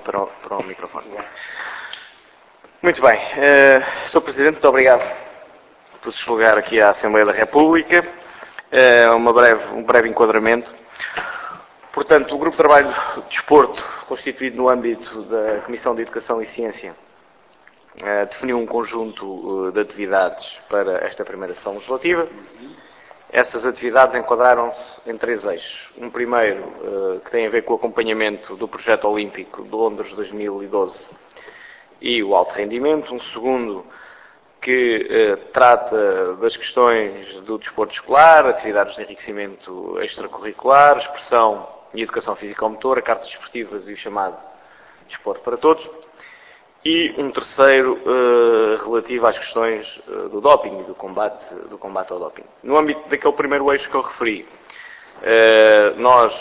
para o microfone. Muito bem. Sr. Presidente, muito obrigado por se deslocar aqui à Assembleia da República. Um breve enquadramento. Portanto, o Grupo de Trabalho de Desporto, constituído no âmbito da Comissão de Educação e Ciência, definiu um conjunto de atividades para esta primeira sessão legislativa. Essas atividades enquadraram-se em 3 eixos. Um primeiro, que tem a ver com o acompanhamento do projeto olímpico de Londres 2012 e o alto rendimento. Um segundo, que trata das questões do desporto escolar, atividades de enriquecimento extracurricular, expressão e educação física-motora, cartas desportivas e o chamado desporto para todos. E um terceiro relativo às questões do doping e do combate ao doping. No âmbito daquele primeiro eixo que eu referi, nós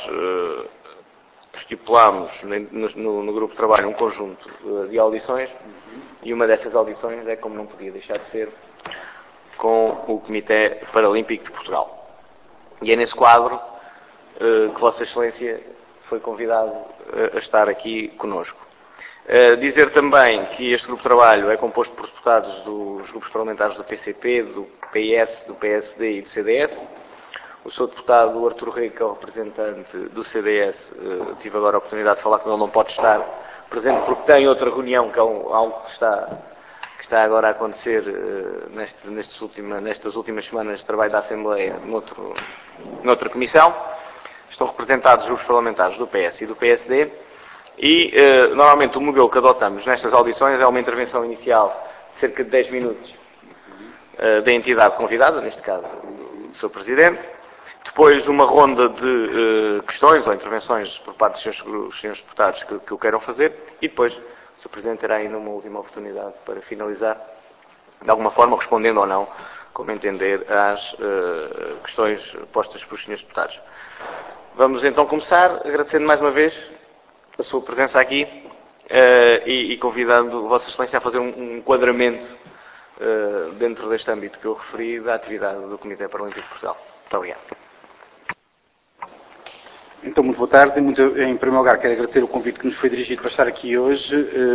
estipulamos no grupo de trabalho um conjunto de audições e uma dessas audições é, como não podia deixar de ser, com o Comitê Paralímpico de Portugal. E é nesse quadro que Vossa Excelência foi convidado a estar aqui conosco. Dizer também que este grupo de trabalho é composto por deputados dos grupos parlamentares do PCP, do PS, do PSD e do CDS. O Sr. deputado Artur Rego, que é o representante do CDS, tive agora a oportunidade de falar com ele, não pode estar presente porque tem outra reunião, que é algo que está agora a acontecer nestas últimas semanas de trabalho da Assembleia noutra comissão. Estão representados os grupos parlamentares do PS e do PSD. E, normalmente, o modelo que adotamos nestas audições é uma intervenção inicial de cerca de 10 minutos da entidade convidada, neste caso do Sr. Presidente. Depois, uma ronda de questões ou intervenções por parte dos senhores deputados que o queiram fazer. E depois, o Sr. Presidente terá ainda uma última oportunidade para finalizar, de alguma forma, respondendo ou não, como entender, às questões postas pelos senhores deputados. Vamos então começar, agradecendo mais uma vez a sua presença aqui e convidando Vossa Excelência a fazer um enquadramento dentro deste âmbito que eu referi da atividade do Comitê Paralímpico de Portugal. Muito obrigado. Então, muito boa tarde. Em primeiro lugar, quero agradecer o convite que nos foi dirigido para estar aqui hoje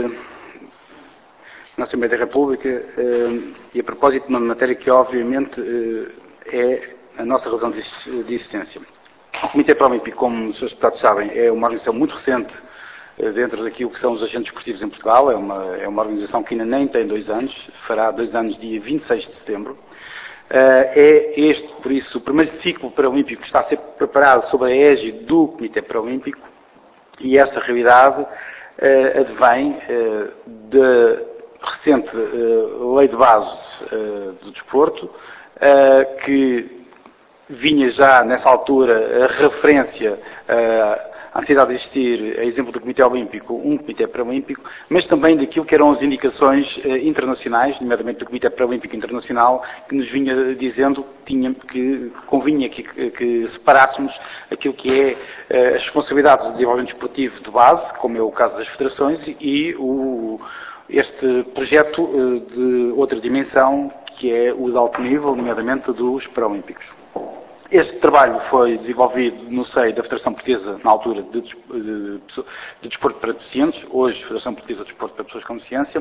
na Assembleia da República e a propósito de uma matéria que, obviamente, é a nossa razão de existência. O Comitê Paralímpico, como os senhores deputados sabem, é uma organização muito recente dentro daquilo que são os agentes esportivos em Portugal. É uma organização que ainda nem tem 2 anos, fará 2 anos dia 26 de setembro. É este, por isso, o primeiro ciclo paralímpico que está a ser preparado sob a égide do Comitê Paralímpico e esta realidade advém da recente Lei de Bases do Desporto, que vinha já, nessa altura, a referência à necessidade de existir, a exemplo do Comitê Olímpico, um Comitê Paralímpico, mas também daquilo que eram as indicações internacionais, nomeadamente do Comitê Paralímpico Internacional, que nos vinha dizendo que convinha que separássemos aquilo que é as responsabilidades do desenvolvimento esportivo de base, como é o caso das federações, e este projeto de outra dimensão, que é o de alto nível, nomeadamente dos Paralímpicos. Este trabalho foi desenvolvido no seio da Federação Portuguesa, na altura, de Desporto para Deficientes, hoje Federação Portuguesa de Desporto para Pessoas com Deficiência,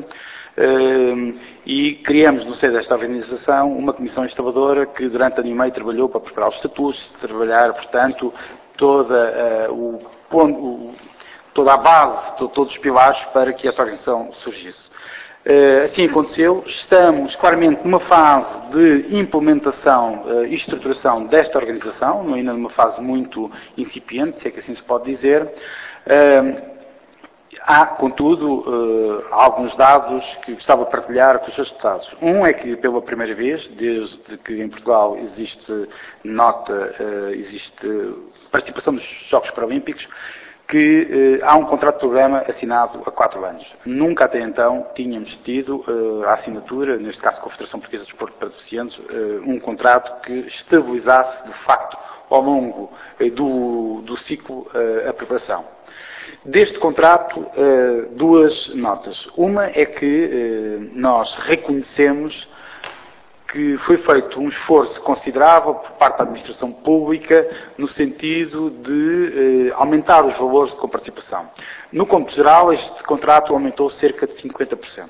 e criamos no seio desta organização uma comissão instaladora que durante ano e meio trabalhou para preparar os estatutos, trabalhar, portanto, toda a base, todos os pilares para que esta organização surgisse. Assim aconteceu. Estamos claramente numa fase de implementação e estruturação desta organização, ainda numa fase muito incipiente, se é que assim se pode dizer. Há, contudo, alguns dados que gostava de partilhar com os seus deputados. Um é que, pela primeira vez, desde que em Portugal existe participação dos Jogos Paralímpicos, que há um contrato de programa assinado há 4 anos. Nunca até então tínhamos tido a assinatura, neste caso com a Federação Portuguesa de Desporto para Deficientes, um contrato que estabilizasse, de facto, ao longo do ciclo, a preparação. Deste contrato, 2 notas. Uma é que nós reconhecemos que foi feito um esforço considerável por parte da administração pública no sentido de aumentar os valores de comparticipação. No cômputo geral, este contrato aumentou cerca de 50%.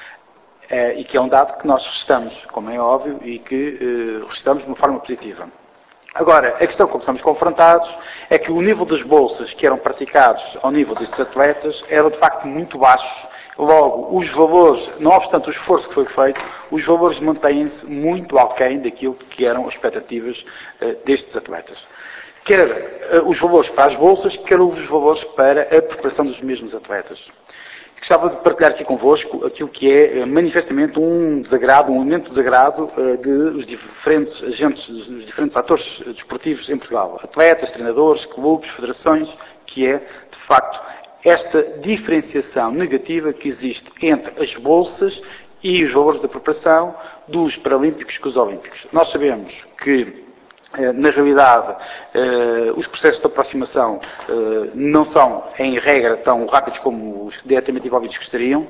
E que é um dado que nós restamos, como é óbvio, e que restamos de uma forma positiva. Agora, a questão com que estamos confrontados é que o nível das bolsas que eram praticados ao nível destes atletas era de facto muito baixo. Logo, os valores, não obstante o esforço que foi feito, os valores mantêm-se muito aquém daquilo que eram as expectativas destes atletas. Quer os valores para as bolsas, quer os valores para a preparação dos mesmos atletas. Gostava de partilhar aqui convosco aquilo que é manifestamente um elemento de desagrado dos diferentes agentes, dos diferentes atores desportivos em Portugal. Atletas, treinadores, clubes, federações, que é, de facto, esta diferenciação negativa que existe entre as bolsas e os valores da preparação dos Paralímpicos com os Olímpicos. Nós sabemos que, na realidade, os processos de aproximação não são, em regra, tão rápidos como os diretamente envolvidos gostariam,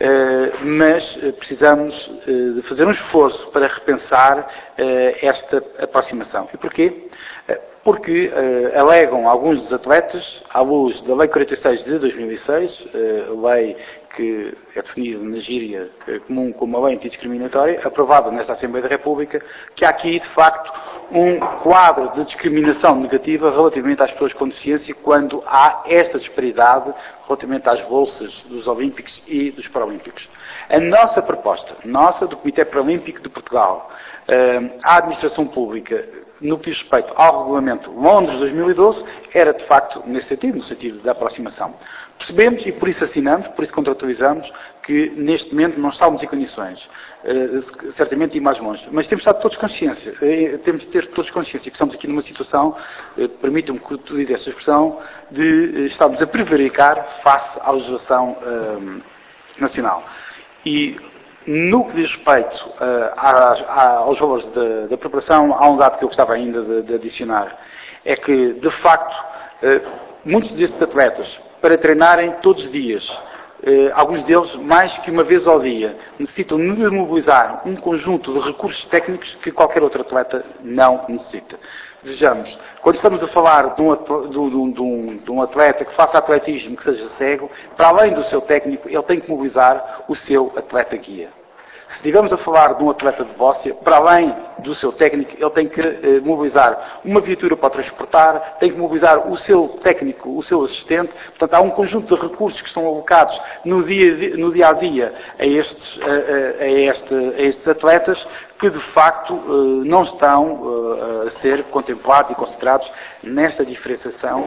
mas precisamos de fazer um esforço para repensar esta aproximação. E porquê? Porque alegam alguns dos atletas, à luz da Lei 46 de 2006, lei que é definida na gíria comum como uma lei antidiscriminatória, aprovada nesta Assembleia da República, que há aqui, de facto, um quadro de discriminação negativa relativamente às pessoas com deficiência quando há esta disparidade relativamente às bolsas dos Olímpicos e dos Paralímpicos. A nossa proposta, do Comitê Paralímpico de Portugal, à administração pública, no que diz respeito ao regulamento Londres 2012, era de facto nesse sentido, no sentido da aproximação. Percebemos, e por isso assinamos, por isso contratualizamos, que neste momento não estávamos em condições, certamente, de ir mais longe. Mas temos de ter todos consciência que estamos aqui numa situação, permitam-me que utilize esta expressão, de estarmos a prevaricar face à legislação nacional. E no que diz respeito aos valores da preparação, há um dado que eu gostava ainda de adicionar. É que, de facto, muitos destes atletas, para treinarem todos os dias, alguns deles mais que uma vez ao dia, necessitam de mobilizar um conjunto de recursos técnicos que qualquer outro atleta não necessita. Vejamos, quando estamos a falar de um atleta que faça atletismo, que seja cego, para além do seu técnico, ele tem que mobilizar o seu atleta guia. Se estivermos a falar de um atleta de bóssia, para além do seu técnico, ele tem que mobilizar uma viatura para o transportar, tem que mobilizar o seu técnico, o seu assistente. Portanto, há um conjunto de recursos que estão alocados no dia a dia a estes atletas que, de facto, não estão a ser contemplados e considerados nesta diferenciação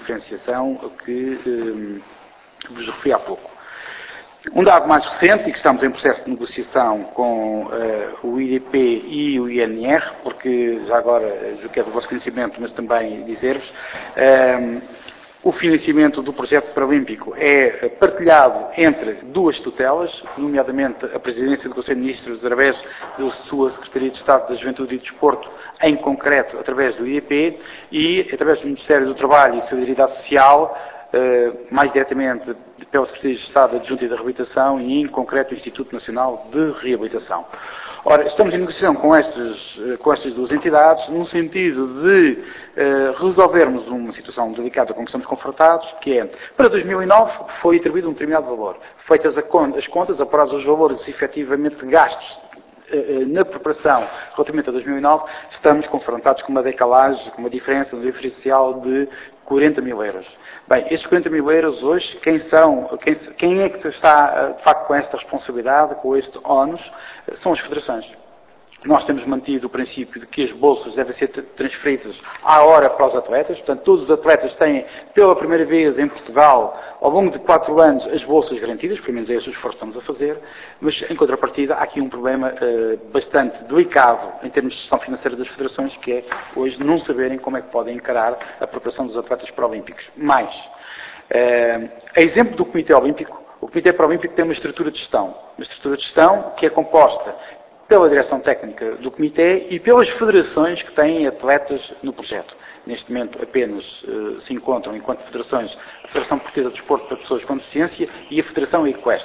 que vos referi há pouco. Um dado mais recente, e que estamos em processo de negociação com o IDP e o INR, porque já agora, julgo que é do vosso conhecimento, mas também dizer-vos, o financiamento do projeto paralímpico é partilhado entre duas tutelas, nomeadamente a Presidência do Conselho de Ministros, através da sua Secretaria de Estado da Juventude e Desporto, em concreto através do IDP, e através do Ministério do Trabalho e Solidariedade Social, mais diretamente pela Secretaria de Estado da Junta e da Reabilitação e, em concreto, o Instituto Nacional de Reabilitação. Ora, estamos em negociação com estas duas entidades no sentido de resolvermos uma situação delicada com que estamos confrontados, que é, para 2009 foi atribuído um determinado valor. Feitas as contas, apurados os valores efetivamente gastos na preparação relativamente a 2009, estamos confrontados com uma decalagem, com uma diferença, um diferencial de 40 mil euros. Bem, estes 40 mil euros hoje, quem é que está de facto com esta responsabilidade, com este ónus? São as federações. Nós temos mantido o princípio de que as bolsas devem ser transferidas à hora para os atletas. Portanto, todos os atletas têm, pela primeira vez em Portugal, ao longo de 4 anos, as bolsas garantidas, pelo menos é esse o esforço que estamos a fazer, mas, em contrapartida, há aqui um problema bastante delicado em termos de gestão financeira das federações, que é, hoje, não saberem como é que podem encarar a preparação dos atletas paralímpicos. Mais, a exemplo do Comitê Olímpico, o Comitê Paralímpico tem uma estrutura de gestão que é composta pela direção técnica do Comitê e pelas federações que têm atletas no projeto. Neste momento apenas se encontram, enquanto federações, a Federação Portuguesa de Desporto para Pessoas com Deficiência e a Federação Equestre. As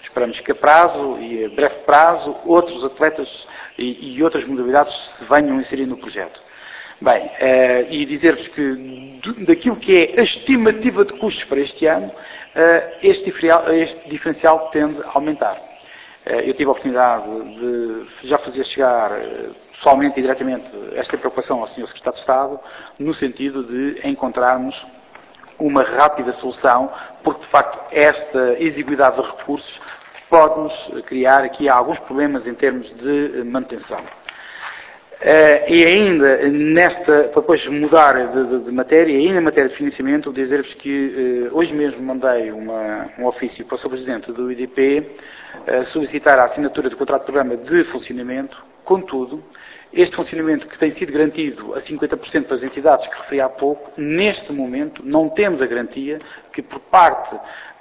Esperamos que a prazo e a breve prazo outros atletas e outras modalidades se venham a inserir no projeto. Bem, e dizer-vos que daquilo que é a estimativa de custos para este ano, este diferencial tende a aumentar. Eu tive a oportunidade de já fazer chegar pessoalmente e diretamente esta preocupação ao Sr. Secretário de Estado, no sentido de encontrarmos uma rápida solução, porque de facto esta exiguidade de recursos pode-nos criar aqui alguns problemas em termos de manutenção. E ainda para depois mudar de matéria, e ainda em matéria de financiamento, dizer-vos que hoje mesmo mandei um ofício para o Sr. Presidente do IDP solicitar a assinatura do contrato de programa de funcionamento. Contudo, este funcionamento que tem sido garantido a 50% pelas entidades que referi há pouco, neste momento não temos a garantia que por parte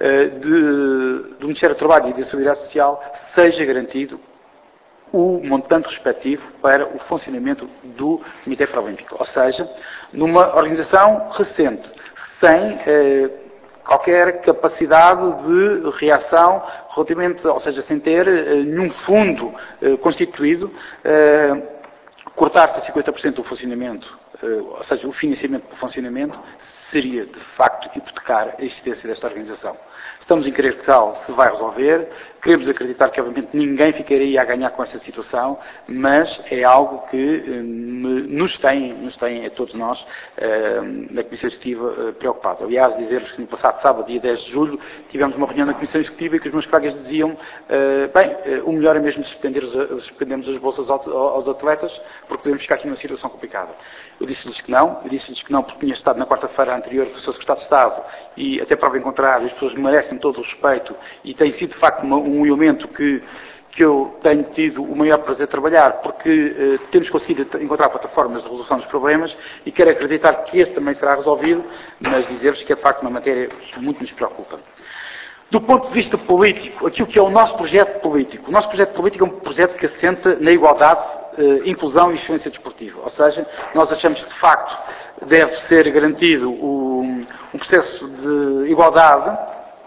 do Ministério do Trabalho e da Seguridade Social seja garantido o montante respectivo para o funcionamento do Comitê Paralímpico. Ou seja, numa organização recente, sem qualquer capacidade de reação relativamente, ou seja, sem ter nenhum fundo constituído, cortar-se a 50% do funcionamento, ou seja, o financiamento do funcionamento, seria, de facto, hipotecar a existência desta organização. Estamos em crer que tal se vai resolver. Queremos acreditar que, obviamente, ninguém ficaria a ganhar com essa situação, mas é algo que nos tem a todos nós, na Comissão Executiva, preocupado. Aliás, dizer-vos que no passado sábado, dia 10 de julho, tivemos uma reunião na Comissão Executiva e que os meus colegas diziam, o melhor é mesmo suspendermos as bolsas aos atletas, porque podemos ficar aqui numa situação complicada. Eu disse-lhes que não, porque tinha estado na quarta-feira anterior com o Sr. Secretário de Estado e, até prova em contrário, as pessoas merecem todo o respeito e tem sido, de facto, um elemento que eu tenho tido o maior prazer de trabalhar, porque temos conseguido encontrar plataformas de resolução dos problemas e quero acreditar que este também será resolvido, mas dizer-vos que é, de facto, uma matéria que muito nos preocupa. Do ponto de vista político, aquilo que é o nosso projeto político. O nosso projeto político é um projeto que assenta na igualdade, inclusão e excelência desportiva. Ou seja, nós achamos que, de facto, deve ser garantido um processo de igualdade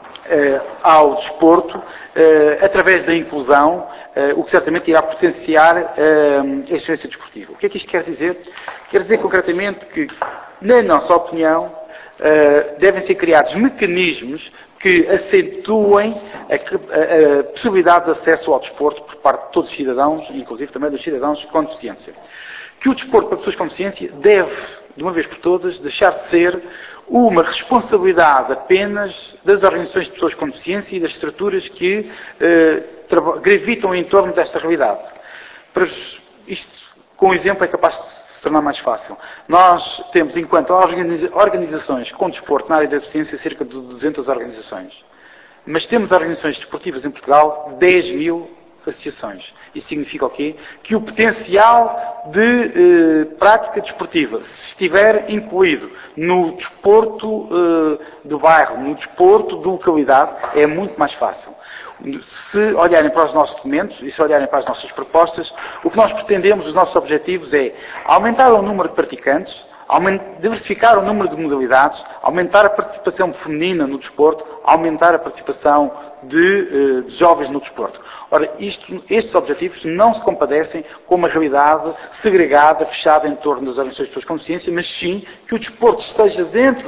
ao desporto, através da inclusão, o que certamente irá potenciar a excelência desportiva. O que é que isto quer dizer? Quer dizer concretamente que, na nossa opinião, devem ser criados mecanismos que acentuem a possibilidade de acesso ao desporto por parte de todos os cidadãos, inclusive também dos cidadãos com deficiência. Que o desporto para pessoas com deficiência deve, de uma vez por todas, deixar de ser uma responsabilidade apenas das organizações de pessoas com deficiência e das estruturas que gravitam em torno desta realidade. Isto, com um exemplo, é capaz de se tornar mais fácil. Nós temos, enquanto organizações com desporto na área da deficiência, cerca de 200 organizações. Mas temos organizações desportivas em Portugal, 10 mil associações. Isso significa o quê? Que o potencial de prática desportiva, se estiver incluído no desporto do bairro, no desporto de localidade, é muito mais fácil. Se olharem para os nossos documentos e se olharem para as nossas propostas, o que nós pretendemos, os nossos objetivos é aumentar o número de praticantes, diversificar o número de modalidades, aumentar a participação feminina no desporto, aumentar a participação de jovens no desporto. Ora, estes objetivos não se compadecem com uma realidade segregada, fechada em torno das organizações de pessoas com deficiência, mas sim que o desporto esteja dentro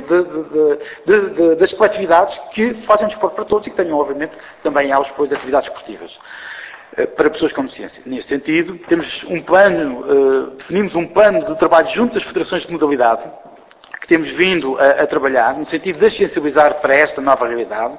das coletividades que fazem desporto para todos e que tenham, obviamente, também elas depois atividades esportivas para pessoas com deficiência. Nesse sentido, temos definimos um plano de trabalho junto às federações de modalidade, que temos vindo a trabalhar, no sentido de sensibilizar para esta nova realidade,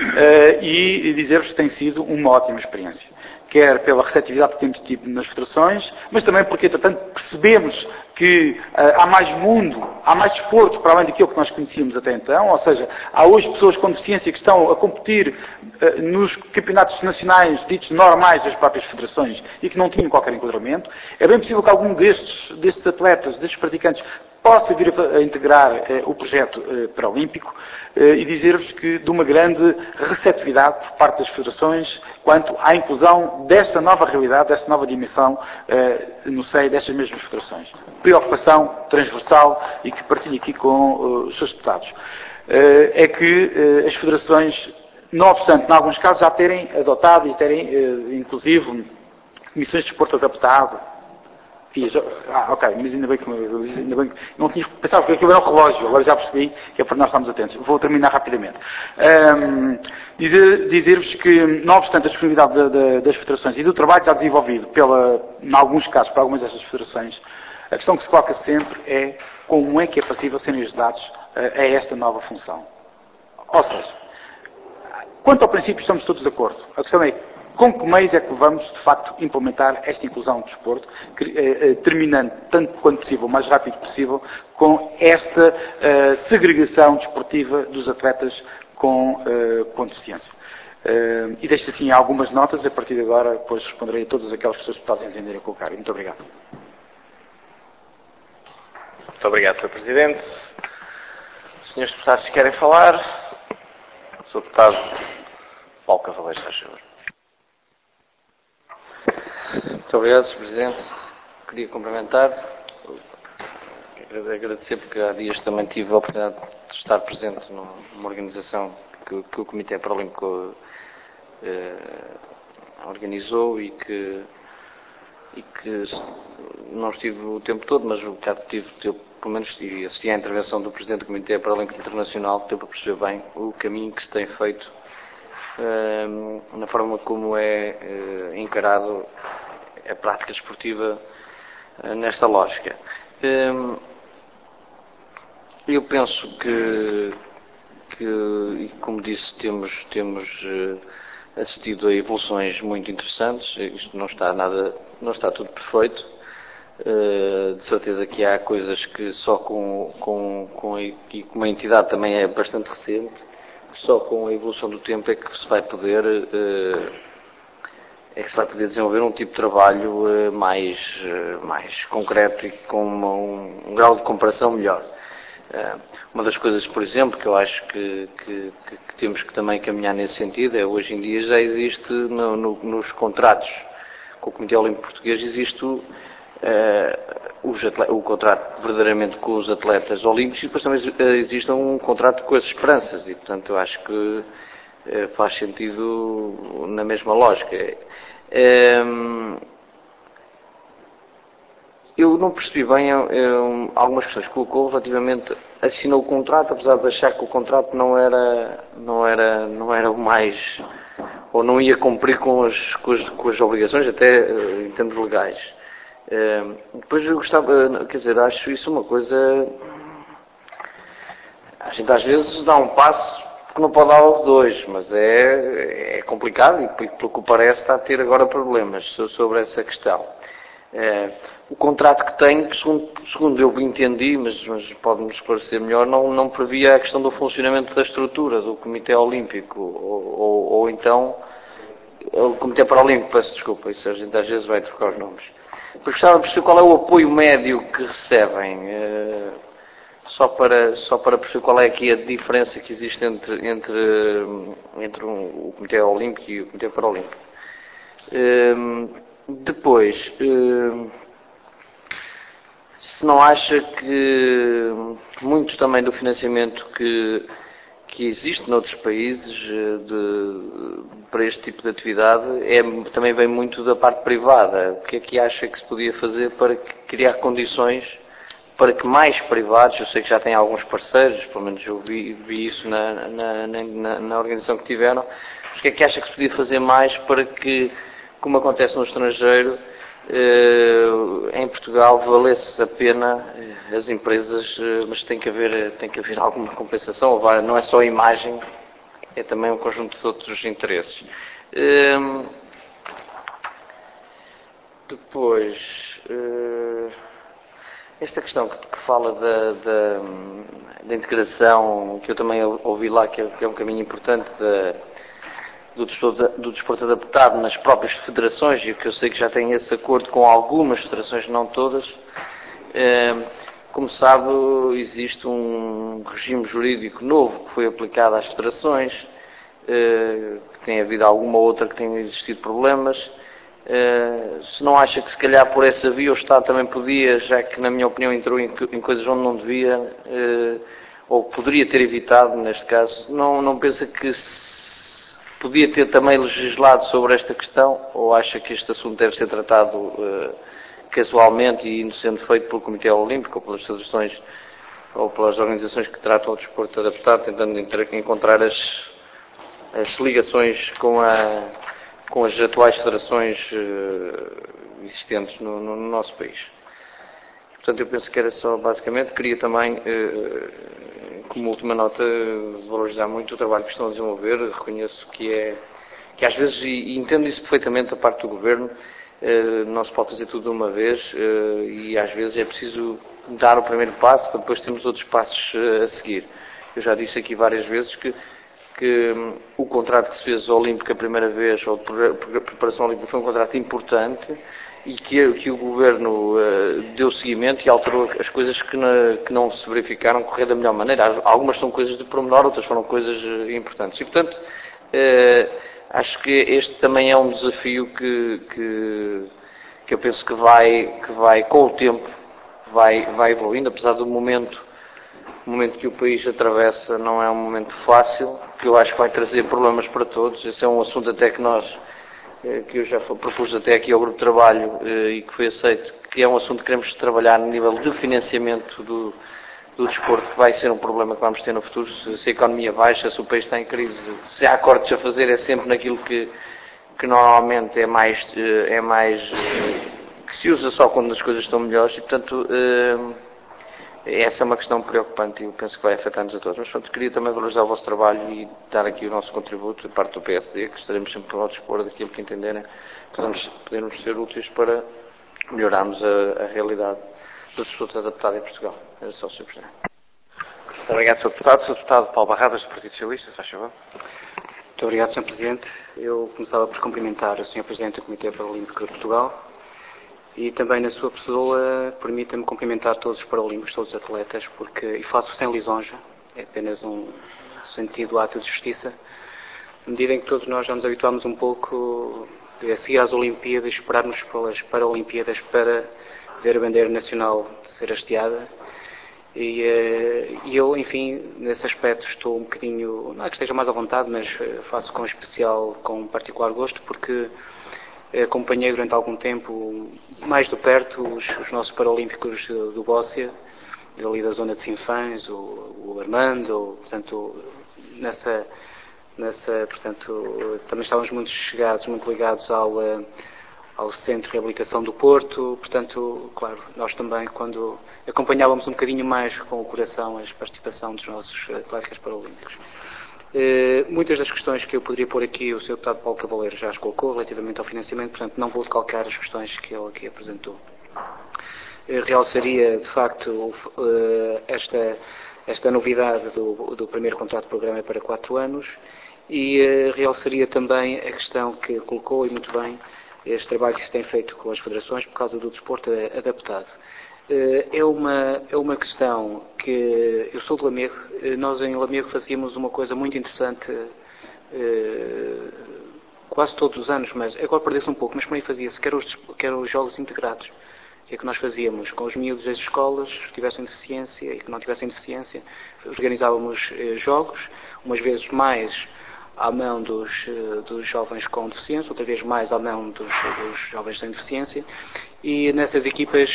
e dizer-vos que tem sido uma ótima experiência. Quer pela receptividade que temos tido nas federações, mas também porque, entretanto, percebemos que há mais mundo, há mais desporto para além daquilo que nós conhecíamos até então, ou seja, há hoje pessoas com deficiência que estão a competir nos campeonatos nacionais ditos normais das próprias federações e que não tinham qualquer enquadramento. É bem possível que algum destes atletas, destes praticantes, possa vir a integrar o projeto paralímpico e dizer-vos que de uma grande receptividade por parte das federações quanto à inclusão desta nova realidade, desta nova dimensão no seio destas mesmas federações. Preocupação transversal e que partilho aqui com os seus deputados. É que as federações não obstante, em alguns casos, já terem adotado e terem, inclusive, comissões de desporto adaptado. Ok, mas ainda bem que não tinha pensado que aquilo era um relógio, agora já percebi que é para nós estarmos atentos. Vou terminar rapidamente. Dizer-vos que, não obstante a disponibilidade das federações e do trabalho já desenvolvido, em alguns casos, por algumas destas federações, a questão que se coloca sempre é como é que é possível serem ajudados a esta nova função. Ou seja, quanto ao princípio estamos todos de acordo. A questão é com que meios é que vamos, de facto, implementar esta inclusão do desporto, terminando, tanto quanto possível, o mais rápido possível, com esta segregação desportiva dos atletas com deficiência. E deixo assim algumas notas, a partir de agora, depois responderei a todas aquelas que os deputados entenderem colocar. Muito obrigado. Muito obrigado, Sr. Presidente. Os senhores deputados querem falar? O Sr. Deputado Paulo Cavaleiro, faz favor. Muito obrigado, Sr. Presidente. Queria cumprimentar, agradecer porque há dias também tive a oportunidade de estar presente numa organização que o Comitê Paralímpico organizou e que não estive o tempo todo, mas o bocado que tive, pelo menos, e assisti à intervenção do Presidente do Comitê Paralímpico Internacional, deu para perceber bem o caminho que se tem feito na forma como é encarado a prática desportiva nesta lógica. Eu penso que como disse, temos assistido a evoluções muito interessantes. Isto não está tudo perfeito. De certeza que há coisas que só com uma entidade também é bastante recente, só com a evolução do tempo é que se vai poder desenvolver um tipo de trabalho mais concreto e com um grau de comparação melhor. Uma das coisas, por exemplo, que eu acho que temos que também caminhar nesse sentido é, hoje em dia já existe nos contratos com o Comitê Olímpico Português, existe o contrato verdadeiramente com os atletas olímpicos, e depois também existe um contrato com as esperanças, e portanto eu acho que faz sentido na mesma lógica. Eu não percebi bem algumas questões que colocou relativamente, assinou o contrato, apesar de achar que o contrato não era o mais, ou não ia cumprir com as obrigações, até em termos legais. Depois eu gostava, quer dizer, acho isso uma coisa, a gente às vezes dá um passo que não pode dar dois, mas é complicado e, pelo que parece, está a ter agora problemas sobre essa questão. O contrato que tem, que segundo eu entendi, mas pode-me esclarecer melhor, não previa a questão do funcionamento da estrutura do Comitê Olímpico, ou então o Comitê Paralímpico, peço desculpa, isso a gente às vezes vai trocar os nomes. Mas gostava de perceber qual é o apoio médio que recebem, só para perceber qual é aqui a diferença que existe entre o Comitê Olímpico e o Comitê Paralímpico. Depois, se não acha que muitos também do financiamento que existe noutros países para este tipo de atividade também vem muito da parte privada. O que é que acha que se podia fazer para criar condições para que mais privados, eu sei que já tem alguns parceiros, pelo menos eu vi isso na organização que tiveram, mas o que é que acha que se podia fazer mais para que, como acontece no estrangeiro, em Portugal valesse a pena as empresas, mas tem que haver alguma compensação, não é só a imagem, é também um conjunto de outros interesses. Depois, esta questão que fala da integração, que eu também ouvi lá, que é um caminho importante do desporto adaptado nas próprias federações, e que eu sei que já tem esse acordo com algumas federações, não todas. Como sabe, existe um regime jurídico novo que foi aplicado às federações, que tem havido alguma outra que tenha existido problemas. Se não acha que se calhar por essa via o Estado também podia, já que na minha opinião entrou em coisas onde não devia, ou poderia ter evitado neste caso, não pensa que podia ter também legislado sobre esta questão, ou acha que este assunto deve ser tratado casualmente e indo sendo feito pelo Comitê Olímpico ou pelas federações ou pelas organizações que tratam o desporto adaptado, tentando encontrar as ligações com as atuais federações existentes no nosso país. Portanto, eu penso que era só, basicamente, queria também, como última nota, valorizar muito o trabalho que estão a desenvolver. Reconheço que às vezes, e entendo isso perfeitamente da parte do Governo, não se pode fazer tudo de uma vez e às vezes é preciso dar o primeiro passo para depois termos outros passos a seguir. Eu já disse aqui várias vezes que o contrato que se fez ao Olímpico a primeira vez, ou de preparação olímpica, foi um contrato importante e que o Governo deu seguimento e alterou as coisas que não se verificaram correr da melhor maneira. Algumas são coisas de pormenor, outras foram coisas importantes. E, portanto, acho que este também é um desafio que eu penso que vai com o tempo, vai evoluindo, apesar do momento que o país atravessa não é um momento fácil, que eu acho que vai trazer problemas para todos. Esse é um assunto até que eu já propus até aqui ao grupo de trabalho e que foi aceito, que é um assunto que queremos trabalhar no nível de financiamento do desporto, que vai ser um problema que vamos ter no futuro. Se a economia baixa, se o país está em crise, se há cortes a fazer, é sempre naquilo que normalmente é mais que se usa só quando as coisas estão melhores e, portanto, essa é uma questão preocupante e eu penso que vai afetar-nos a todos. Mas, portanto, queria também valorizar o vosso trabalho e dar aqui o nosso contributo da parte do PSD, que estaremos sempre ao dispor daquilo que entenderem, podemos ser úteis para melhorarmos a realidade do desporto adaptado em Portugal. É só o Sr. Presidente. Muito obrigado, Sr. Deputado. Sr. Deputado Paulo Barradas, do Partido Socialista, faz favor. Muito obrigado, Sr. Presidente. Eu começava por cumprimentar o Sr. Presidente do Comitê Paralímpico de Portugal e também na sua pessoa permita-me cumprimentar todos os paralímpicos, todos os atletas, e faço sem lisonja, é apenas um sentido ato de justiça, na medida em que todos nós já nos habituámos um pouco a seguir às Olimpíadas, esperarmos pelas Paralimpíadas para ver a bandeira nacional ser hasteada. E eu, enfim, nesse aspecto estou um bocadinho, não é que esteja mais à vontade, mas faço com particular gosto, porque acompanhei durante algum tempo, mais de perto, os nossos paralímpicos do Bóssia, ali da zona de Sinfãs, o Armando, portanto, portanto, também estávamos muito chegados, muito ligados ao Centro de Reabilitação do Porto, portanto, claro, nós também, quando acompanhávamos um bocadinho mais com o coração a participação dos nossos atletas paralímpicos. Muitas das questões que eu poderia pôr aqui, o Sr. Deputado Paulo Cavaleiro já as colocou relativamente ao financiamento, portanto, não vou decalcar as questões que ele aqui apresentou. Realçaria, de facto, esta novidade do primeiro contrato de programa para 4 anos e realçaria também a questão que colocou, e muito bem, este trabalho que se tem feito com as federações por causa do desporto adaptado. É uma questão que eu sou de Lamego, nós em Lamego fazíamos uma coisa muito interessante quase todos os anos, mas agora perdeu-se um pouco, mas também fazia-se, que eram os jogos integrados. Que é que nós fazíamos com os miúdos das escolas que tivessem deficiência e que não tivessem deficiência, organizávamos jogos, umas vezes mais à mão dos jovens com deficiência, outra vez mais à mão dos jovens sem deficiência, e nessas equipas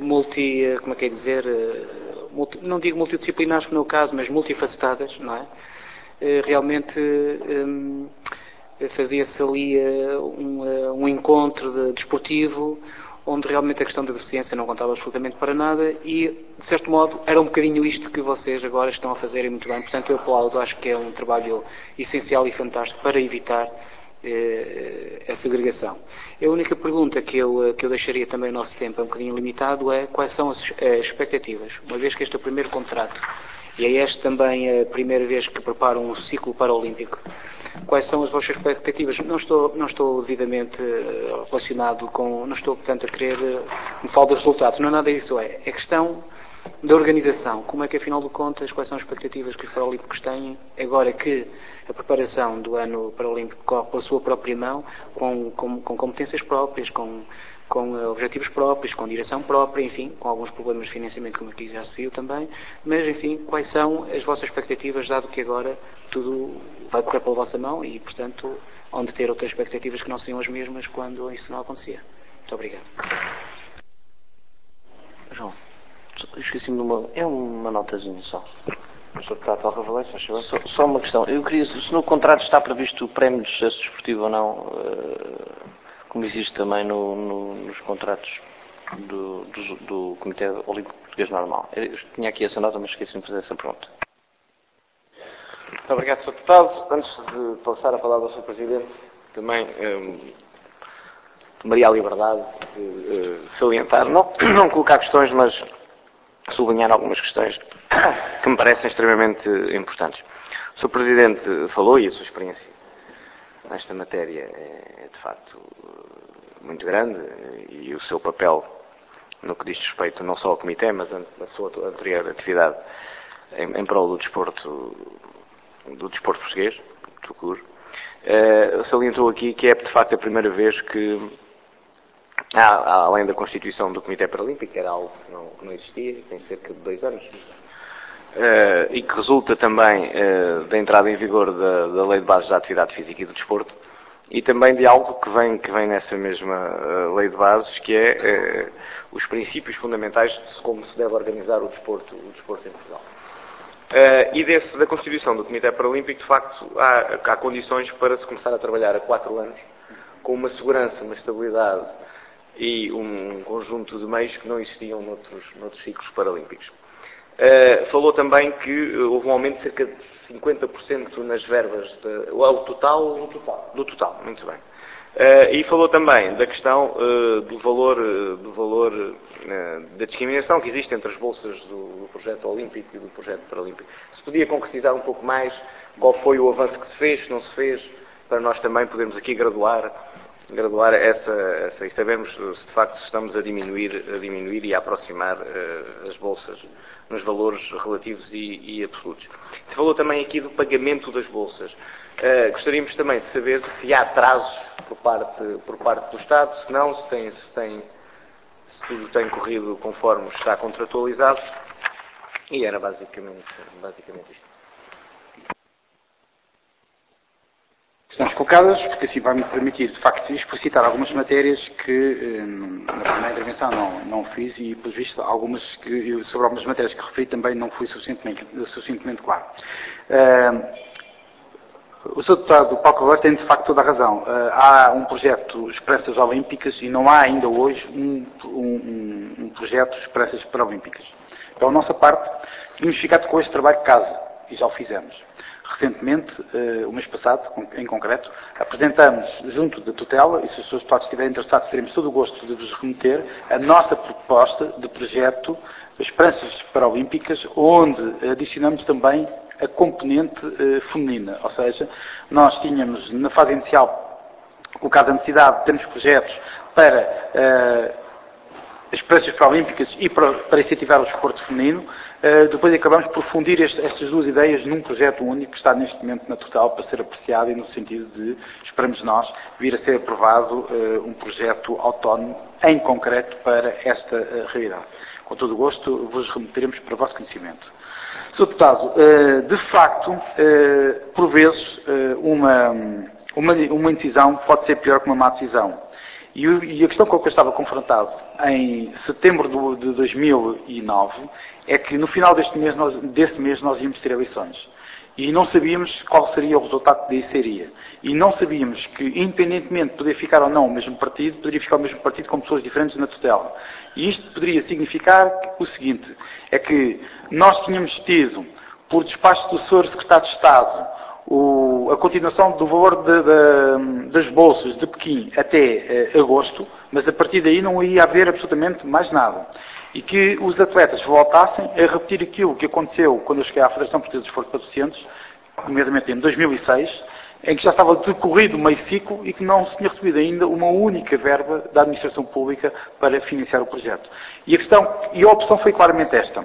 não digo multidisciplinares no meu caso, mas multifacetadas, não é? Realmente fazia-se ali um encontro desportivo, onde realmente a questão da deficiência não contava absolutamente para nada e, de certo modo, era um bocadinho isto que vocês agora estão a fazer e muito bem. Portanto, eu aplaudo, acho que é um trabalho essencial e fantástico para evitar a segregação. A única pergunta que eu deixaria também o nosso tempo é um bocadinho limitado é quais são as expectativas. Uma vez que este é o primeiro contrato e é esta também a primeira vez que preparam um ciclo paralímpico, quais são as vossas expectativas? Não estou devidamente relacionado com, não estou, portanto, a querer me falo dos resultados, não é nada disso, é questão da organização. Como é que, afinal de contas, quais são as expectativas que os paralímpicos têm, agora que a preparação do ano paralímpico corre pela sua própria mão, com competências próprias, com com objetivos próprios, com direção própria, enfim, com alguns problemas de financiamento, como aqui já se viu também, mas, enfim, quais são as vossas expectativas, dado que agora tudo vai correr pela vossa mão e, portanto, onde ter outras expectativas que não seriam as mesmas quando isso não acontecia. Muito obrigado. João, esqueci-me de uma notazinha só. Sr. Deputado Álvaro Valença, faz favor. Só uma questão. Eu queria, se no contrato está previsto o prémio de sucesso desportivo ou não, como existe também nos contratos do Comitê Olímpico Português Normal. Eu tinha aqui essa nota, mas esqueci-me de fazer essa pergunta. Muito obrigado, Sr. Deputado. Antes de passar a palavra ao Sr. Presidente, também tomaria a liberdade de salientar, não colocar questões, mas sublinhar algumas questões que me parecem extremamente importantes. O Sr. Presidente falou, e a sua experiência nesta matéria é de facto muito grande, e o seu papel no que diz respeito não só ao Comitê, mas a sua anterior atividade em prol do desporto português, do CUR, salientou aqui que é de facto a primeira vez que, além da constituição do Comitê Paralímpico, que era algo que não existia, tem cerca de 2 anos, e que resulta também da entrada em vigor da Lei de Bases da Atividade Física e do Desporto, e também de algo que vem nessa mesma Lei de Bases, que é os princípios fundamentais de como se deve organizar o desporto em Portugal. E da constituição do Comitê Paralímpico, de facto, há condições para se começar a trabalhar há 4 anos, com uma segurança, uma estabilidade e um conjunto de meios que não existiam noutros ciclos paralímpicos. Falou também que houve um aumento de cerca de 50% nas verbas do total, muito bem. E falou também da questão do valor da discriminação que existe entre as bolsas do projeto olímpico e do projeto paralímpico. Se podia concretizar um pouco mais qual foi o avanço que se fez, se não se fez, para nós também podermos aqui graduar essa e sabermos se de facto estamos a diminuir e a aproximar as bolsas nos valores relativos e absolutos. Se falou também aqui do pagamento das bolsas. Gostaríamos também de saber se há atrasos por parte do Estado, se não, se tudo tem corrido conforme está contratualizado, e era basicamente isto. Questões colocadas, porque assim vai-me permitir, de facto, explicitar algumas matérias que na primeira intervenção não fiz e, pelo visto, sobre algumas matérias que referi também não fui suficientemente claro. O Sr. Deputado Paulo Carvalho tem, de facto, toda a razão. Há um projeto Esperanças Olímpicas e não há ainda hoje um projeto Esperanças Paralímpicas. Pela nossa parte, tínhamos ficado com este trabalho de casa e já o fizemos. Recentemente, o mês passado, em concreto, apresentamos junto da tutela, e se os seus deputados estiverem interessados, teremos todo o gosto de vos remeter, a nossa proposta de projeto de Esperanças Paralímpicas, onde adicionamos também a componente feminina. Ou seja, nós tínhamos, na fase inicial, colocado a necessidade de termos projetos para as Esperanças Paralímpicas e para incentivar o desporto feminino. Depois acabamos por fundir estas duas ideias num projeto único que está neste momento na total para ser apreciado e no sentido de, esperamos nós, vir a ser aprovado um projeto autónomo em concreto para esta realidade. Com todo o gosto, vos remeteremos para o vosso conhecimento. Sr. Deputado, de facto, por vezes, uma indecisão pode ser pior que uma má decisão. E a questão com a que eu estava confrontado em setembro de 2009 é que no final desse mês nós íamos ter eleições. E não sabíamos qual seria o resultado que daí seria. E não sabíamos que, independentemente de poder ficar ou não o mesmo partido, poderia ficar o mesmo partido com pessoas diferentes na tutela. E isto poderia significar o seguinte, é que nós tínhamos tido, por despacho do Sr. Secretário de Estado, a continuação do valor das bolsas de Pequim até agosto, mas a partir daí não ia haver absolutamente mais nada. E que os atletas voltassem a repetir aquilo que aconteceu quando eu cheguei à Federação Portuguesa de Desporto para Deficientes, nomeadamente em 2006, em que já estava decorrido meio ciclo e que não se tinha recebido ainda uma única verba da administração pública para financiar o projeto. E a opção foi claramente esta.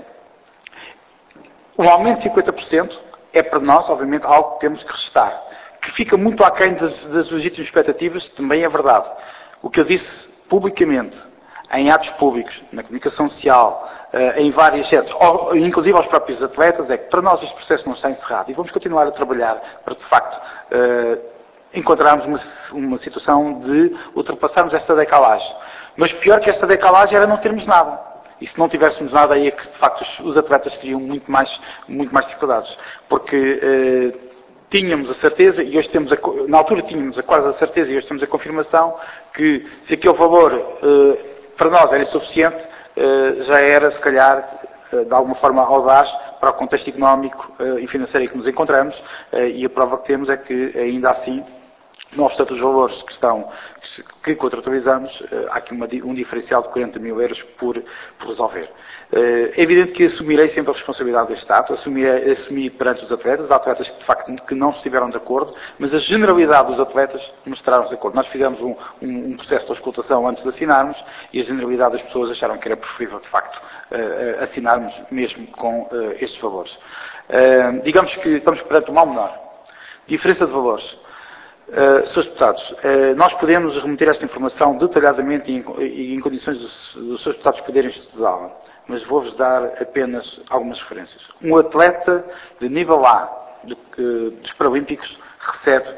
Um aumento de 50% é para nós, obviamente, algo que temos que restar. Que fica muito aquém das legítimas expectativas, também é verdade. O que eu disse publicamente, em atos públicos, na comunicação social, em várias sedes, inclusive aos próprios atletas, é que para nós este processo não está encerrado e vamos continuar a trabalhar para, de facto, encontrarmos uma situação de ultrapassarmos esta decalagem. Mas pior que esta decalagem era não termos nada. E se não tivéssemos nada, aí é que, de facto, os atletas teriam muito mais dificuldades. Porque tínhamos a certeza, e hoje temos na altura tínhamos quase a certeza, e hoje temos a confirmação, que se aquele valor para nós era insuficiente, já era, se calhar, de alguma forma audaz para o contexto económico e financeiro em que nos encontramos, e a prova que temos é que, ainda assim, não obstante os valores que contratualizamos, há aqui um diferencial de 40 mil euros por resolver. É evidente que assumirei sempre a responsabilidade deste ato, assumi perante os atletas, há atletas que de facto que não estiveram de acordo, mas a generalidade dos atletas mostraram-se de acordo. Nós fizemos um processo de auscultação antes de assinarmos e a generalidade das pessoas acharam que era preferível de facto assinarmos mesmo com estes valores. Digamos que estamos perante um mal menor. Diferença de valores. Srs. Deputados, nós podemos remeter esta informação detalhadamente e em condições dos Srs. Deputados poderem estudá-la, mas vou-vos dar apenas algumas referências. Um atleta de nível A dos Paralímpicos recebe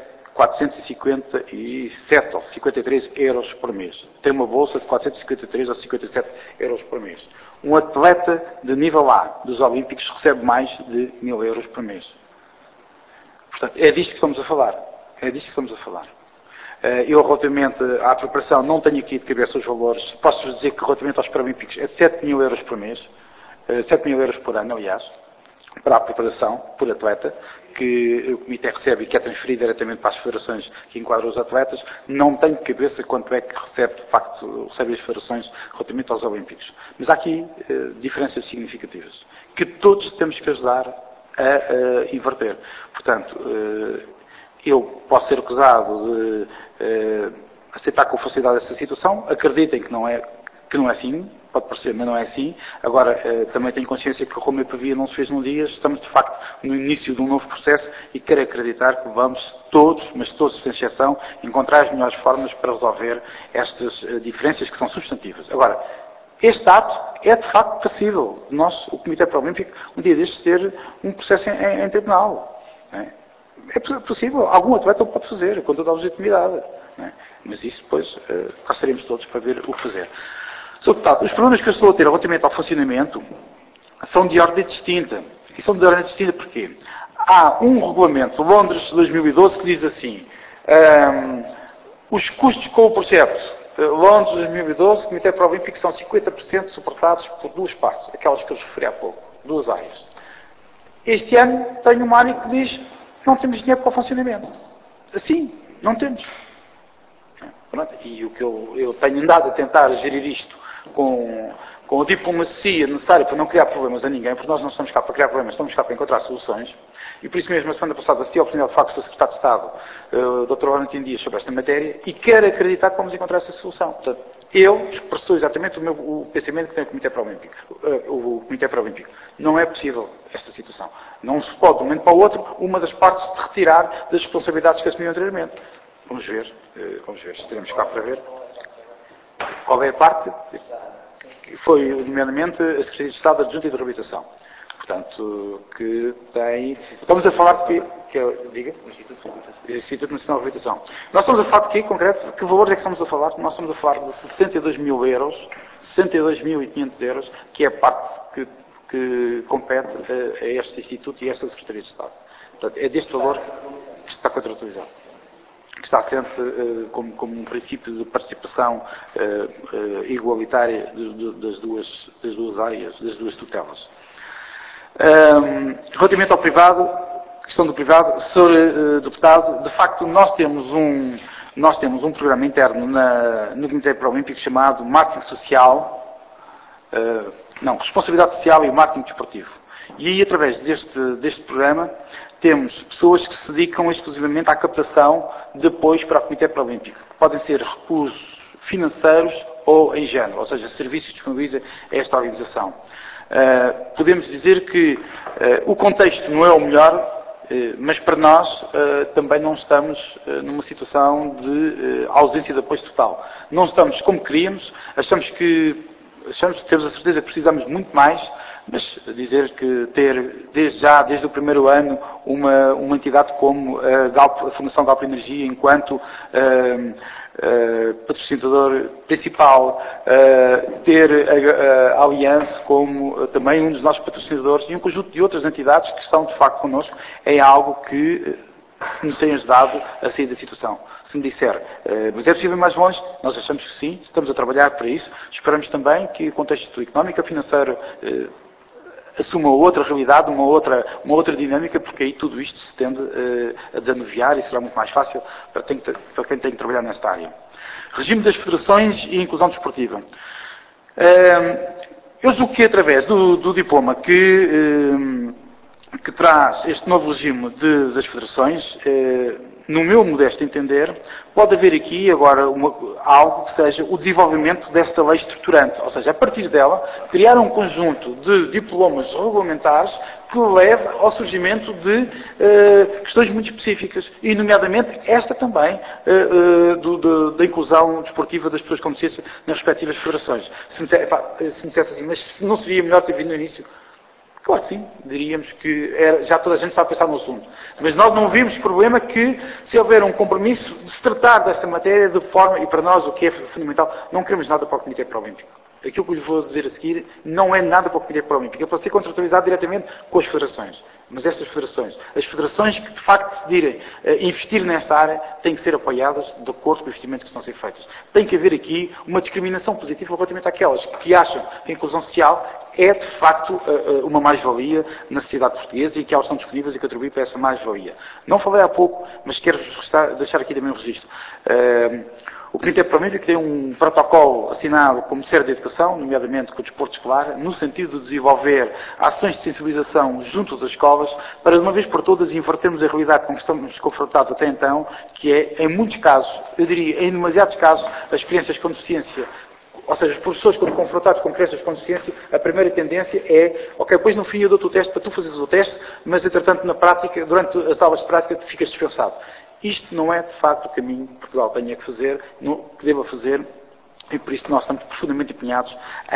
457 ou 53 euros por mês. Tem uma bolsa de 453 ou 57 euros por mês. Um atleta de nível A dos Olímpicos recebe mais de 1000 euros por mês. Portanto, é disto que estamos a falar. É disto que estamos a falar. Eu, relativamente à preparação, não tenho aqui de cabeça os valores. Posso-vos dizer que, relativamente aos Paralímpicos, é 7 mil euros por mês. 7 mil euros por ano, aliás, para a preparação, por atleta, que o Comitê recebe e que é transferido diretamente para as federações que enquadram os atletas. Não tenho de cabeça quanto é que recebe, de facto, recebem as federações relativamente aos Olímpicos. Mas há aqui diferenças significativas, que todos temos que ajudar a inverter. Portanto, eu posso ser acusado de aceitar com facilidade essa situação. Acreditem que não é assim. Pode parecer, mas não é assim. Agora, também tenho consciência que, como eu previa, não se fez num dia. Estamos, de facto, no início de um novo processo e quero acreditar que vamos todos, mas todos sem exceção, encontrar as melhores formas para resolver estas diferenças que são substantivas. Agora, este ato é, de facto, passível. O Comitê Paralímpico, um dia destes, ter um processo em tribunal. Não é? É possível. Algum atleta o pode fazer, com toda a legitimidade. Não é? Mas isso, depois, cá estaremos todos para ver o que fazer. Sr. Deputado, os problemas que eu estou a ter relativamente ao funcionamento são de ordem distinta. E são de ordem distinta porquê? Há um regulamento, Londres de 2012, que diz assim, os custos com o projeto Londres de 2012, Comitê Paralímpico, são 50% suportados por duas partes, aquelas que eu referi há pouco, duas áreas. Este ano tenho uma área que diz não temos dinheiro para o funcionamento. Assim, não temos. Pronto. E o que eu tenho andado a tentar gerir isto com a diplomacia necessária para não criar problemas a ninguém, porque nós não estamos cá para criar problemas, estamos cá para encontrar soluções. E por isso mesmo, a semana passada, assisti a oportunidade de falar com o Sr. Secretário de Estado, o Dr. Valentim Dias, sobre esta matéria, e quero acreditar que vamos encontrar essa solução. Portanto, eu expresso exatamente o pensamento que tem o Comitê Paralímpico. Não é possível esta situação. Não se pode, de um momento para o outro, uma das partes se retirar das responsabilidades que assumiu anteriormente. Vamos ver, estaremos cá para ver. Qual é a parte? Que foi, nomeadamente, a Secretaria de Estado Adjunta e de Reabilitação. Portanto, que tem... Estamos a falar de quê? Diga? Instituto Nacional de Reabilitação. Nós estamos a falar de quê, concreto? Que valores é que estamos a falar? Nós estamos a falar de 62 mil euros, 62.500 euros, que é a parte que compete a este Instituto e a esta Secretaria de Estado. Portanto, é deste valor que está contratualizado, que está assente como um princípio de participação igualitária das duas áreas, das duas tutelas. Relativamente ao privado, questão do privado, Sr. Deputado, de facto nós temos um programa interno no Comitê Paralímpico chamado Marketing Social, Responsabilidade Social e Marketing Desportivo. E aí, através deste programa, temos pessoas que se dedicam exclusivamente à captação de apoios para o Comitê Paralímpico. Podem ser recursos financeiros ou em género, ou seja, serviços disponíveis a esta organização. Podemos dizer que o contexto não é o melhor Mas para nós também não estamos numa situação de ausência de apoio total. Não estamos como queríamos, temos a certeza que precisamos muito mais, mas dizer que ter desde o primeiro ano uma entidade como a Fundação Galp Energia, enquanto patrocinador principal, ter a Aliança como também um dos nossos patrocinadores e um conjunto de outras entidades que estão de facto connosco, é algo que nos tem ajudado a sair da situação. Se me disser, mas é possível ir mais longe, nós achamos que sim, estamos a trabalhar para isso. Esperamos também que o contexto económico e financeiro assuma outra realidade, uma outra dinâmica, porque aí tudo isto se tende a desanuviar e será muito mais fácil para quem tem que trabalhar nesta área. Regime das federações e inclusão desportiva. Eu julgo que através do diploma que traz este novo regime das federações, no meu modesto entender, pode haver aqui agora algo que seja o desenvolvimento desta lei estruturante, ou seja, a partir dela, criar um conjunto de diplomas regulamentares que leve ao surgimento de questões muito específicas, e nomeadamente esta também, da inclusão desportiva das pessoas com deficiência nas respectivas federações. Se me dissesse assim, mas não seria melhor ter vindo no início? Claro que sim, diríamos que já toda a gente está a pensar no assunto. Mas nós não vimos problema que, se houver um compromisso de se tratar desta matéria de forma, e para nós o que é fundamental, não queremos nada para o Comitê Paralímpico. Aquilo que eu lhe vou dizer a seguir não é nada para o Comitê Paralímpico. É para ser contratualizado diretamente com as federações. Mas essas federações, as federações que de facto decidirem investir nesta área, têm que ser apoiadas de acordo com os investimentos que estão a ser feitos. Tem que haver aqui uma discriminação positiva relativamente àquelas que acham que a inclusão social é de facto uma mais-valia na sociedade portuguesa e que elas são disponíveis e contribuem para essa mais-valia. Não falei há pouco, mas quero deixar aqui também um registro. O Comitê Paralímpico tem um protocolo assinado com o Ministério da Educação, nomeadamente com o desporto escolar, no sentido de desenvolver ações de sensibilização junto das escolas, para de uma vez por todas invertermos a realidade com que estamos confrontados até então, que é, em muitos casos, eu diria, em demasiados casos, as crianças com deficiência, ou seja, os professores, quando confrontados com crianças com deficiência, a primeira tendência é, ok, depois no fim eu dou-te o teste para tu fazeres o teste, mas entretanto na prática, durante as aulas de prática, tu ficas dispensado. Isto não é de facto o caminho que Portugal tenha que fazer, que deva fazer, e por isso nós estamos profundamente empenhados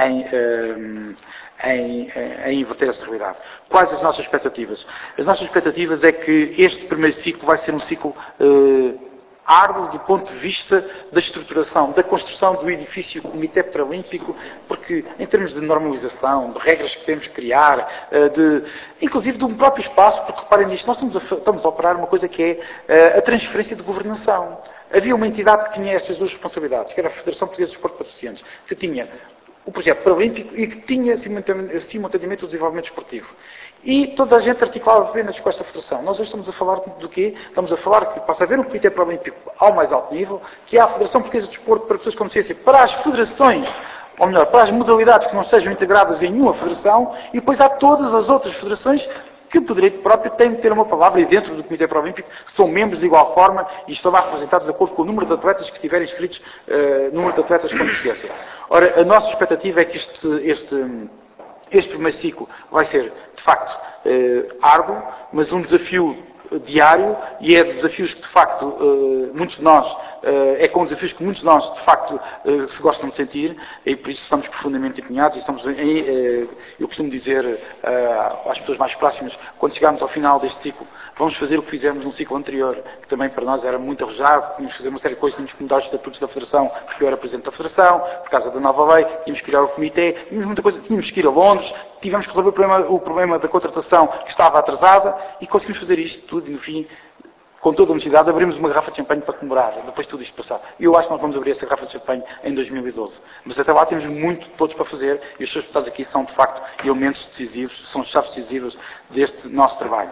em inverter essa realidade. Quais as nossas expectativas? As nossas expectativas é que este primeiro ciclo vai ser um ciclo árduo do ponto de vista da estruturação, da construção do edifício Comitê Paralímpico, porque em termos de normalização, de regras que temos que criar, inclusive de um próprio espaço, porque reparem nisto, nós estamos a operar uma coisa que é a transferência de governação. Havia uma entidade que tinha estas duas responsabilidades, que era a Federação Portuguesa de Desporto de Patrocínios, que tinha o projeto paralímpico e que tinha simultaneamente o desenvolvimento esportivo. E toda a gente articulava apenas com esta federação. Nós hoje estamos a falar do quê? Estamos a falar que passa a haver um Comitê Paralímpico ao mais alto nível, que é a Federação Portuguesa de Desporto para pessoas com deficiência, para as federações, ou melhor, para as modalidades que não sejam integradas em nenhuma federação, e depois há todas as outras federações que por direito próprio têm de ter uma palavra, e dentro do Comitê Paralímpico são membros de igual forma e estão lá representados de acordo com o número de atletas que estiverem inscritos, número de atletas com deficiência. Ora, a nossa expectativa é que este primeiro ciclo vai ser, de facto, árduo, mas um desafio diário, e é desafios que, de facto, muitos de nós, é com desafios que muitos de nós, de facto, se gostam de sentir, e por isso estamos profundamente empenhados, e estamos eu costumo dizer às pessoas mais próximas, quando chegarmos ao final deste ciclo, vamos fazer o que fizemos no ciclo anterior, que também para nós era muito arrojado, tínhamos que fazer uma série de coisas, tínhamos que mudar os estatutos da Federação, porque eu era Presidente da Federação, por causa da nova lei, tínhamos que criar o Comitê, tínhamos muita coisa, tínhamos que ir a Londres, tivemos que resolver o problema da contratação que estava atrasada, e conseguimos fazer isto tudo, e no fim, com toda a honestidade, abrimos uma garrafa de champanhe para comemorar, depois de tudo isto passar. E eu acho que nós vamos abrir essa garrafa de champanhe em 2012. Mas até lá temos muito todos para fazer, e os seus deputados aqui são, de facto, elementos decisivos, são chaves decisivas deste nosso trabalho.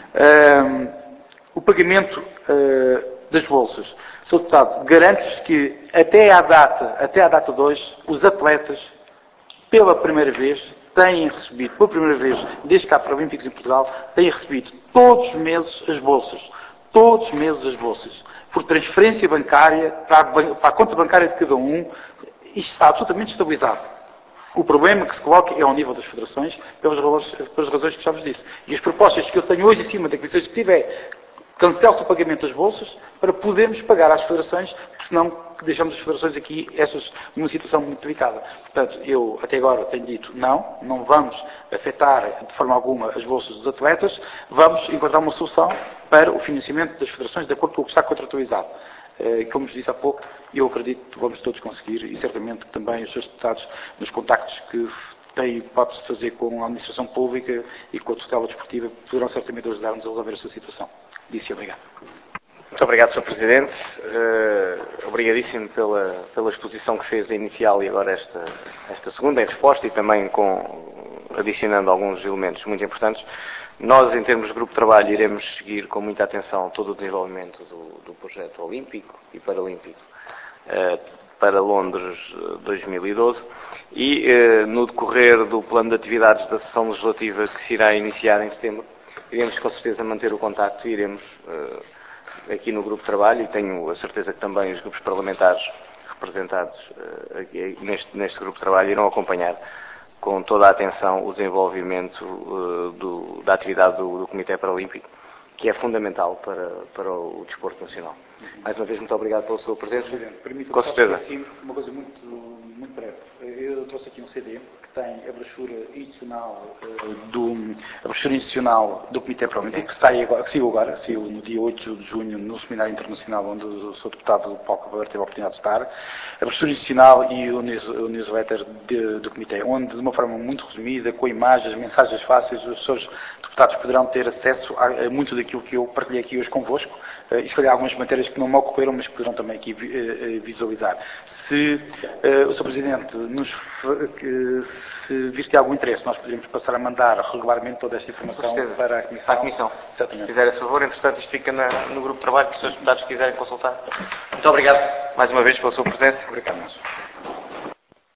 O pagamento das bolsas. Sr. Deputado, garanto-vos que até à data de hoje, os atletas, pela primeira vez, têm recebido, pela primeira vez, desde que há Paralímpicos em Portugal, têm recebido todos os meses as bolsas. Todos os meses as bolsas. Por transferência bancária, para a conta bancária de cada um, isto está absolutamente estabilizado. O problema que se coloca é ao nível das federações, pelas razões que já vos disse. E as propostas que eu tenho hoje em cima da Comissão Executiva é cancela-se o pagamento das bolsas para podermos pagar às federações, porque senão deixamos as federações aqui numa situação muito delicada. Portanto, eu até agora tenho dito não vamos afetar de forma alguma as bolsas dos atletas, vamos encontrar uma solução para o financiamento das federações de acordo com o que está contratualizado. Como vos disse há pouco, eu acredito que vamos todos conseguir e certamente que também os seus deputados, nos contactos que têm hipótese de fazer com a administração pública e com a tutela desportiva, poderão certamente ajudar-nos a resolver esta situação. Disse obrigado. Muito obrigado, Sr. Presidente. Obrigadíssimo pela exposição que fez inicial e agora esta segunda em resposta e também adicionando alguns elementos muito importantes. Nós, em termos de grupo de trabalho, iremos seguir com muita atenção todo o desenvolvimento do projeto olímpico e paralímpico para Londres 2012 e no decorrer do plano de atividades da sessão legislativa que se irá iniciar em setembro, iremos com certeza manter o contacto e iremos aqui no grupo de trabalho, e tenho a certeza que também os grupos parlamentares representados aqui neste grupo de trabalho irão acompanhar com toda a atenção o desenvolvimento da atividade do Comitê Paralímpico, que é fundamental para o desporto nacional. Mais uma vez, muito obrigado pela sua presença. Com certeza. Assim, uma coisa muito breve. Eu trouxe aqui um CD que tem a brochura institucional do Comitê Paralímpico, que saiu no dia 8 de junho no Seminário Internacional, onde o Sr. Deputado Paulo Cavaleiros teve a oportunidade de estar. A brochura institucional e o newsletter do Comitê, onde, de uma forma muito resumida, com imagens, mensagens fáceis, os seus deputados poderão ter acesso a muito daquilo que eu partilhei aqui hoje convosco, e se calhar algumas matérias que não me ocorreram, mas que poderão também aqui visualizar. Se o Sr. Presidente se vir que há algum interesse, nós poderíamos passar a mandar regularmente toda esta informação para a Comissão. Se fizer esse favor, entretanto, isto fica no grupo de trabalho, se os deputados quiserem consultar. Muito obrigado, mais uma vez, pela sua presença. Obrigado,